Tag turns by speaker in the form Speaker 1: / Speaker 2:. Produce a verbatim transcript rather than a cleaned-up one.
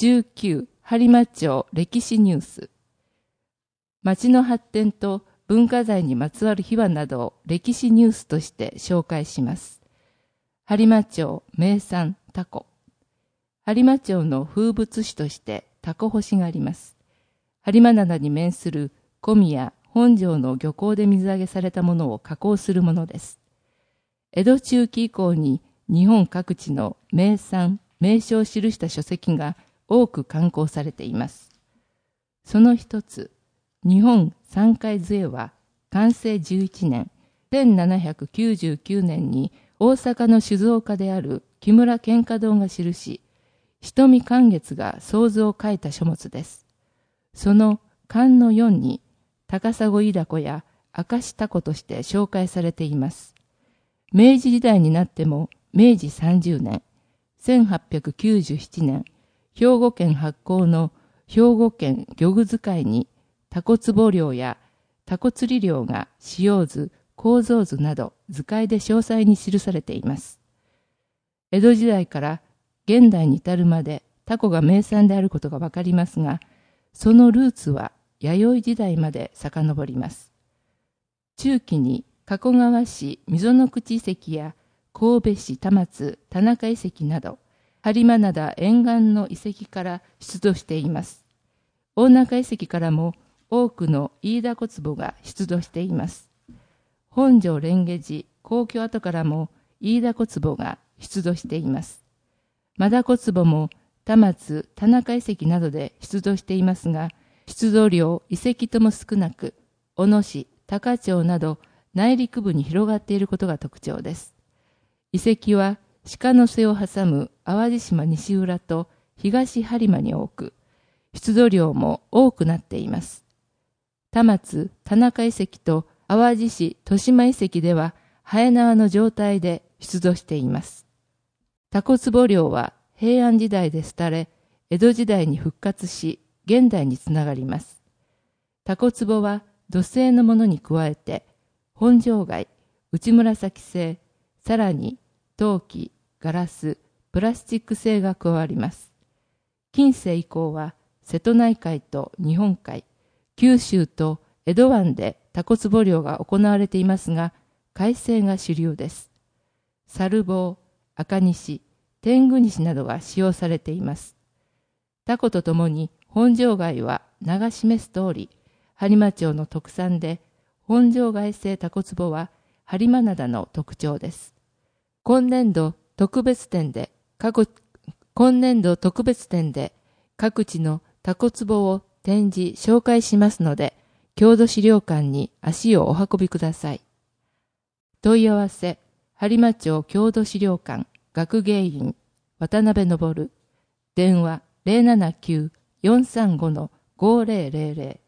Speaker 1: じゅうきゅう播磨町歴史ニュース。町の発展と文化財にまつわる秘話などを歴史ニュースとして紹介します。播磨町名産タコ。播磨町の風物詩としてタコ干しがあります。播磨灘に面する小宮本庄の漁港で水揚げされたものを加工するものです。江戸中期以降に日本各地の名産、名所を記した書籍が多く刊行されています。その一つ、日本三海図会は寛政じゅういちねん、せんななひゃくきゅうじゅうきゅうねんに大阪の酒造家である木村蒹葭堂が記し、瞳寛月が想像を書いた書物です。その巻のよんに、高砂イダコや明石タコとして紹介されています。明治時代になっても、明治さんじゅうねん、せんはっぴゃくきゅうじゅうななねん、兵庫県発行の兵庫県漁具図会に、タコ壺漁やタコ釣り漁が使用図、構造図など図解で詳細に記されています。江戸時代から現代に至るまでタコが名産であることがわかりますが、そのルーツは弥生時代まで遡ります。中期に加古川市溝の口遺跡や神戸市田松田中遺跡など、播磨灘沿岸の遺跡から出土しています。大中遺跡からも多くの飯田小壺が出土しています。本庄蓮華寺皇居跡からも飯田小壺が出土しています。灘小壺も田松田中遺跡などで出土していますが、出土量遺跡とも少なく、小野市高町など内陸部に広がっていることが特徴です。遺跡は鹿の背を挟む淡路島西浦と東播磨に多く、出土量も多くなっています。田松田中遺跡と淡路市豊島遺跡では、はえ縄の状態で出土しています。タコ壺漁は平安時代で廃れ、江戸時代に復活し、現代につながります。タコ壺は土製のものに加えて、本庄貝、内紫製、さらに陶器、ガラス、プラスチック製が加わります。近世以降は瀬戸内海と日本海、九州と江戸湾でタコ壺漁が行われていますが、海製が主流です。猿棒、赤西、天狗西などが使用されています。タコとともに本庄貝は名が示す通り、播磨町の特産で、本庄貝製タコ壺は播磨灘の特徴です。今年度特別展で各、今年度特別展で各地のタコ壺を展示、紹介しますので、郷土資料館に足をお運びください。問い合わせ、播磨町郷土資料館学芸員渡辺昇、電話 ゼロななきゅう よんさんご ごゼロゼロゼロ